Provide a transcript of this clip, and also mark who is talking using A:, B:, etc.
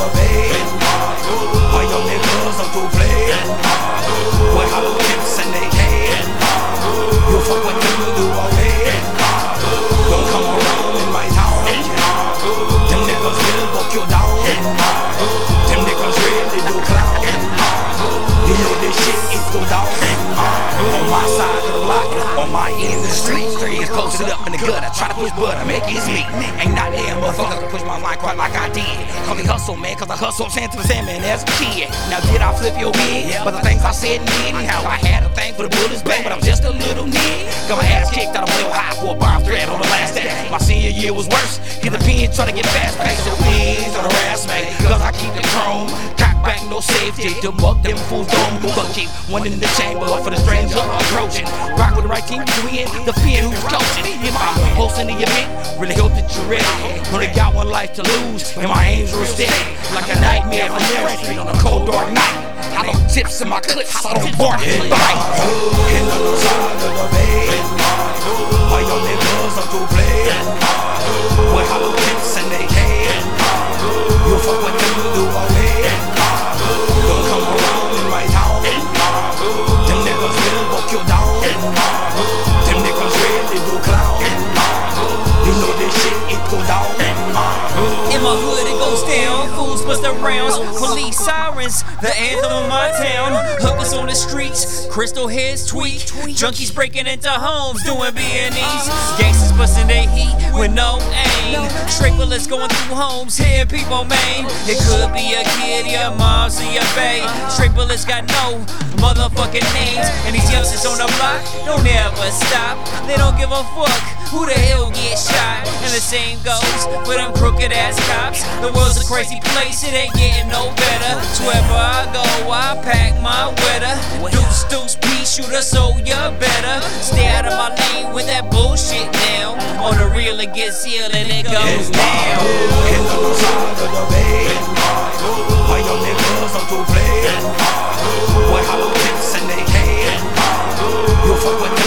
A: the bay. All your niggas up to play. Boy, hollow tips and they can. You fuck with them, you do okay. Don't come around in my town. Them niggas will walk you down. Them niggas really do clown. You know this shit is go down. On my side of the block, on my end of the street, it's posted up in the gutter. Try to push butter, make it me. Ain't not there, motherfucker, push my line quite like I did. Call me hustle, man, cause I hustle sand to the salmon as a kid. Now did I flip your head? But the things I said and did, and how I had a thing for the bullets bang, but I'm just a little nigga. Got my ass kicked out of real high for a bomb threat on the last day. My senior year was worse. Hit the pen, try to get fast pay. So please don't harass me, cause I keep the chrome. Cock back, no safety. To buck them fools don't move. But keep one in the chamber for the stranger approaching. Rock with the right team, you win. The pen who's coaching. If I'm hosting the event, really hope that you're ready. Only got one life to lose, and my aims were steady. Like a nightmare from Mary Street on a cold dark night. I don't tips in my clips, I don't bark and bite. And on the side of the bay, all your niggas up to play. Boy, hollow tips and they can. You fuck with them, you do okay. Don't come around in my town. Them niggas will walk you down. Them niggas really do clown. You know this shit, it go down.
B: In my hood it goes down, fools bust their rounds, police sirens, the anthem of my town. Hookers on the streets, crystal heads tweak, junkies breaking into homes doing B&Es. Gangsters busting their heat with no aim. Straight bullets going through homes, hitting people main. It could be a kid, your mom's or your bae. Straight bullets got no motherfucking names, and these youngsters on the block don't ever stop. They don't give a fuck who the hell gets shot. And the same goes for them crooked ass cops. The world's a crazy place, it ain't getting no better. So wherever I go, I pack my weather. Deuce, deuce, pea shooter, so you better stay out of my lane with that bullshit now. On the real, it gets ill and it goes down.
A: And on the side of the bay, all your niggas up to play. Boy, hollow tips and they can. You fuck with